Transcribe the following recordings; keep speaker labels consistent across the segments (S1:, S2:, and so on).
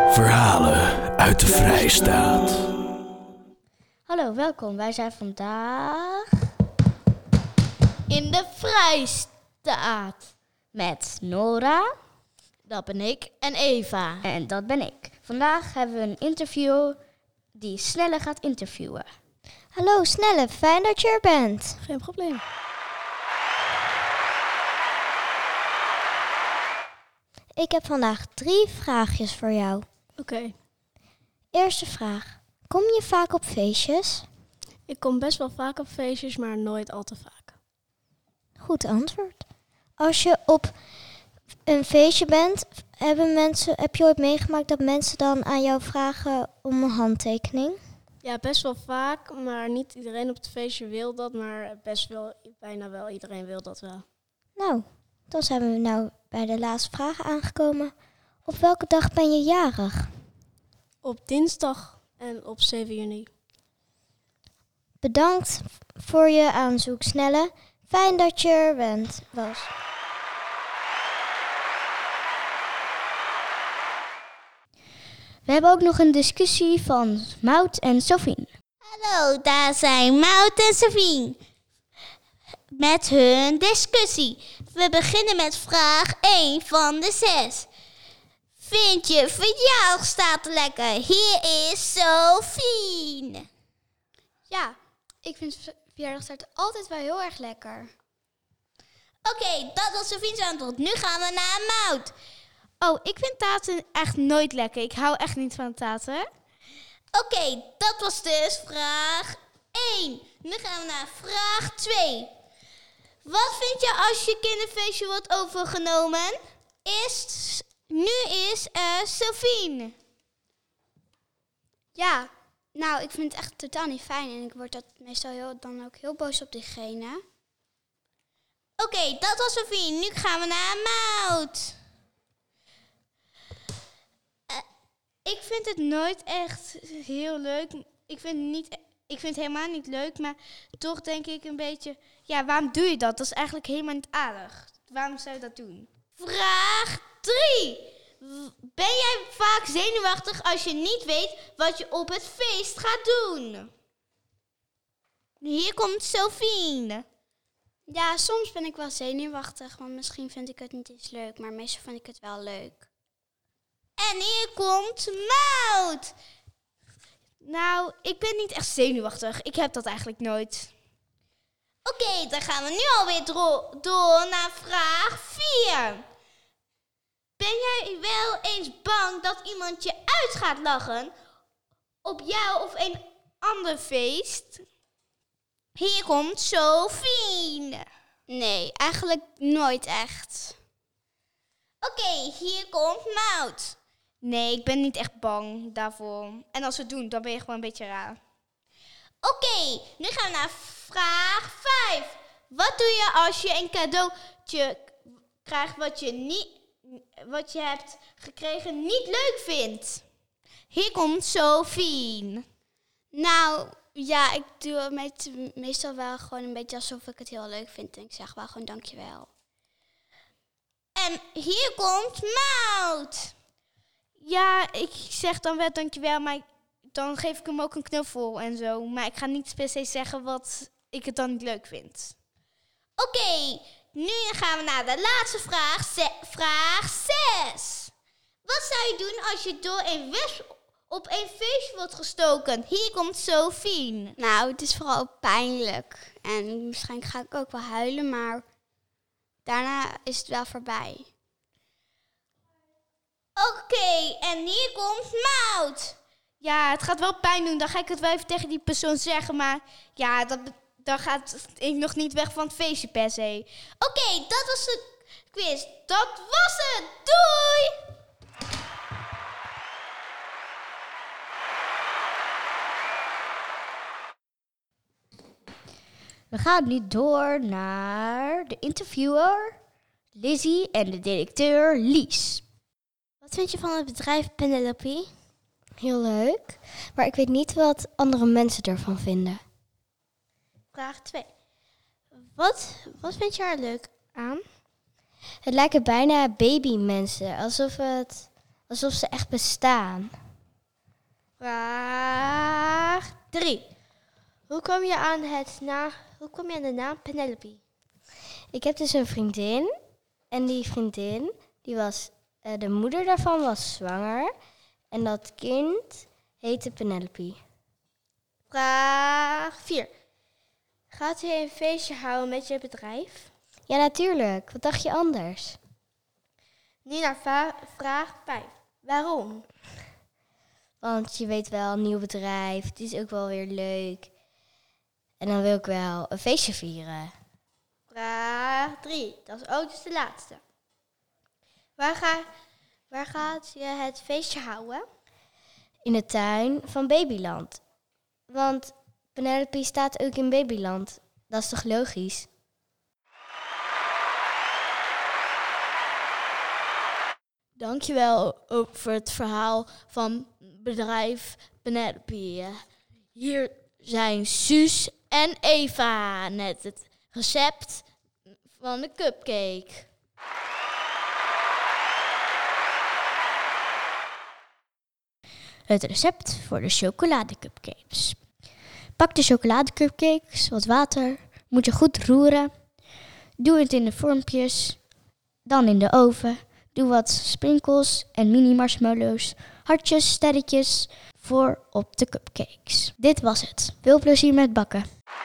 S1: Verhalen uit de Vrijstaat.
S2: Hallo, welkom. Wij zijn vandaag in de Vrijstaat met Nora,
S3: dat ben ik, en Eva.
S2: En dat ben ik. Vandaag hebben we een interview die Snelle gaat interviewen.
S4: Hallo Snelle, fijn dat je er bent.
S3: Geen probleem.
S4: Ik heb vandaag 3 vraagjes voor jou.
S3: Oké.
S4: Eerste vraag. Kom je vaak op feestjes?
S3: Ik kom best wel vaak op feestjes, maar nooit al te vaak.
S4: Goed antwoord. Als je op een feestje bent, heb je ooit meegemaakt dat mensen dan aan jou vragen om een handtekening?
S3: Ja, best wel vaak, maar niet iedereen op het feestje wil dat, maar bijna wel iedereen wil dat wel.
S4: Nou, dan zijn we nou bij de laatste vraag aangekomen. Op welke dag ben je jarig?
S3: Op dinsdag en op 7 juni.
S4: Bedankt voor je aanzoek, Snelle. Fijn dat je er was.
S2: We hebben ook nog een discussie van Maud en Sofien.
S5: Hallo, daar zijn Maud en Sofien met hun discussie. We beginnen met vraag 1 van de 6. Vind je verjaardagsstaat lekker? Hier is Sofien.
S6: Ja, ik vind verjaardagstaart altijd wel heel erg lekker.
S5: Oké, dat was Sofien's antwoord. Nu gaan we naar Maud.
S2: Oh, ik vind taarten echt nooit lekker. Ik hou echt niet van taarten.
S5: Oké, dat was dus vraag 1. Nu gaan we naar vraag 2. Wat vind je als je kinderfeestje wordt overgenomen? Nu is Sofien.
S6: Ja, nou, ik vind het echt totaal niet fijn. En ik word dat meestal dan ook heel boos op diegene.
S5: Oké, dat was Sofie. Nu gaan we naar Maud.
S2: Ik vind het nooit echt heel leuk. Ik vind het helemaal niet leuk, maar toch denk ik een beetje... Ja, waarom doe je dat? Dat is eigenlijk helemaal niet aardig. Waarom zou je dat doen?
S5: Vraag 3. Ben jij vaak zenuwachtig als je niet weet wat je op het feest gaat doen? Hier komt Sofien.
S6: Ja, soms ben ik wel zenuwachtig, want misschien vind ik het niet eens leuk. Maar meestal vind ik het wel leuk.
S5: En hier komt Maud.
S2: Nou, ik ben niet echt zenuwachtig. Ik heb dat eigenlijk nooit.
S5: Oké, dan gaan we nu alweer door naar vraag 4. Ben jij wel eens bang dat iemand je uit gaat lachen op jou of een ander feest? Hier komt Sofien.
S6: Nee, eigenlijk nooit echt.
S5: Oké, hier komt Maud.
S2: Nee, ik ben niet echt bang daarvoor. En als we het doen, dan ben je gewoon een beetje raar.
S5: Oké, nu gaan we naar vraag 5. Wat doe je als je een cadeautje krijgt wat je hebt gekregen niet leuk vindt? Hier komt Sofien.
S6: Nou, ja, ik doe het meestal wel gewoon een beetje alsof ik het heel leuk vind. En ik zeg wel gewoon dankjewel.
S5: En hier komt Maud.
S2: Ja, ik zeg dan wel dankjewel, maar dan geef ik hem ook een knuffel en zo. Maar ik ga niet per se zeggen wat ik het dan niet leuk vind.
S5: Oké, nu gaan we naar de laatste vraag. Vraag 6. Wat zou je doen als je door een wesp op een feestje wordt gestoken? Hier komt Sofien.
S6: Nou, het is vooral pijnlijk. En waarschijnlijk ga ik ook wel huilen, maar daarna is het wel voorbij.
S5: Oké, en hier komt Maud.
S2: Ja, het gaat wel pijn doen. Dan ga ik het wel even tegen die persoon zeggen. Maar ja, dan gaat ik nog niet weg van het feestje per se.
S5: Oké, dat was de quiz. Dat was het. Doei!
S2: We gaan nu door naar de interviewer Lizzie en de directeur Lies.
S4: Wat vind je van het bedrijf Penelope? Heel leuk, maar ik weet niet wat andere mensen ervan vinden.
S2: Vraag 2.
S4: Wat vind je er leuk aan? Het lijken bijna babymensen, alsof het Alsof ze echt bestaan.
S3: Vraag 3. Hoe kom je aan de naam Penelope?
S4: Ik heb dus een vriendin. En die vriendin, de moeder daarvan was zwanger. En dat kind heette Penelope.
S3: Vraag 4. Gaat u een feestje houden met je bedrijf?
S4: Ja, natuurlijk. Wat dacht je anders?
S3: Nu naar vraag 5. Waarom?
S4: Want je weet wel, een nieuw bedrijf. Het is ook wel weer leuk. En dan wil ik wel een feestje vieren.
S3: Vraag 3. Dat is ook dus de laatste. Waar gaat je het feestje houden?
S4: In de tuin van Babyland. Want Penelope staat ook in Babyland. Dat is toch logisch?
S7: Dankjewel ook voor het verhaal van bedrijf Penelope. Hier zijn Suus en Eva met het recept van de cupcake. Het recept voor de chocoladecupcakes. Pak de chocoladecupcakes, wat water, moet je goed roeren. Doe het in de vormpjes, dan in de oven. Doe wat sprinkels en mini marshmallows, hartjes, sterretjes voor op de cupcakes. Dit was het. Veel plezier met bakken.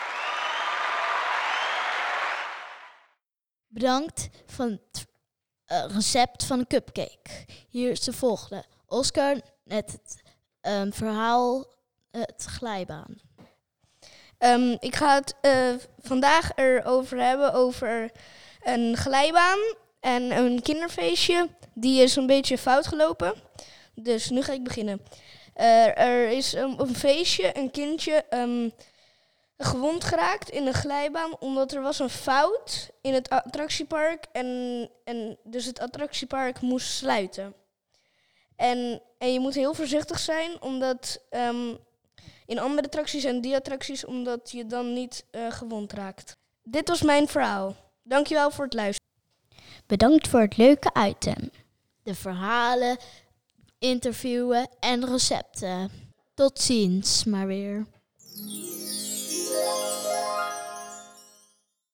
S7: Bedankt van het recept van een cupcake. Hier is de volgende. Oscar met het verhaal het glijbaan.
S8: Ik ga het vandaag erover hebben over een glijbaan en een kinderfeestje. Die is een beetje fout gelopen. Dus nu ga ik beginnen. Er is een feestje, een kindje gewond geraakt in een glijbaan. Omdat er was een fout in het attractiepark. En dus het attractiepark moest sluiten. En je moet heel voorzichtig zijn, omdat in andere attracties en die attracties, omdat je dan niet gewond raakt. Dit was mijn verhaal. Dankjewel voor het luisteren.
S7: Bedankt voor het leuke item. De verhalen, interviewen en recepten. Tot ziens maar weer.